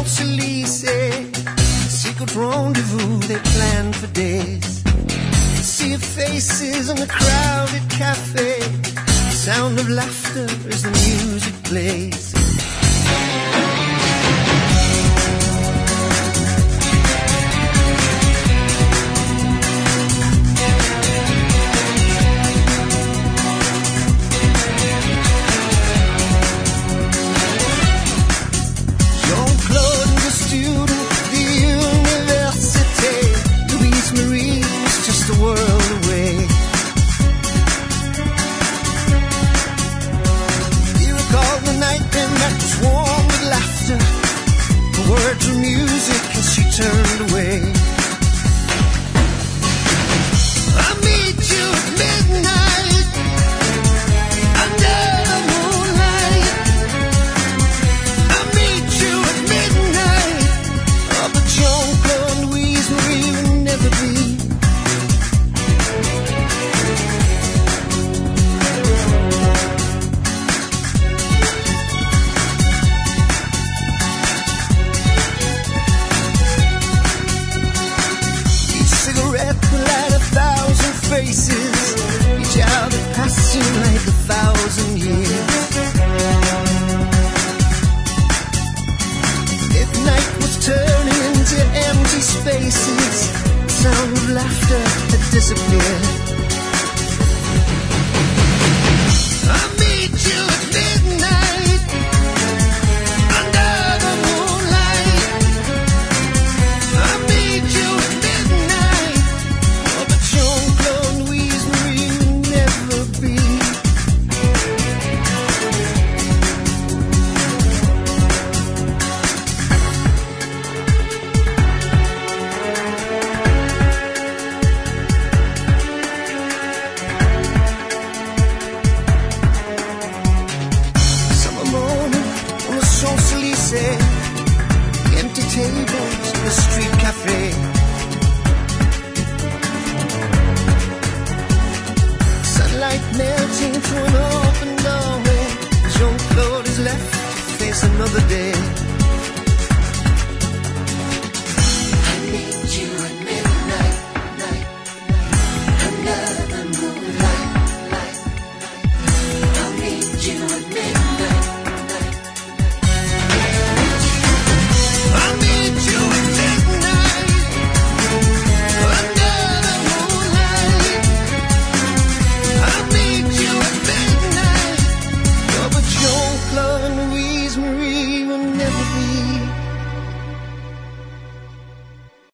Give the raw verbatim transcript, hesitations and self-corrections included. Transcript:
Champs-Élysées, secret rendezvous they planned for days. See your faces in a crowded cafe, the sound of laughter as the music plays. Turned away. I meet you at midnight under the moonlight. I meet you at midnight. Oh, but Jean-Claude and Louise Marie will never be. Faces, each hour that passing like a thousand years. If night was turning into empty spaces, the sound of laughter had disappeared. I meet you at midnight under the moonlight. I meet you at midnight. Oh, but Jean-Claude Louise Marie will never be. Summer morning on the Champs-Élysées, the empty tables in the street cafe. Sunlight melting through an open doorway. Jean-Claude is left to face another day.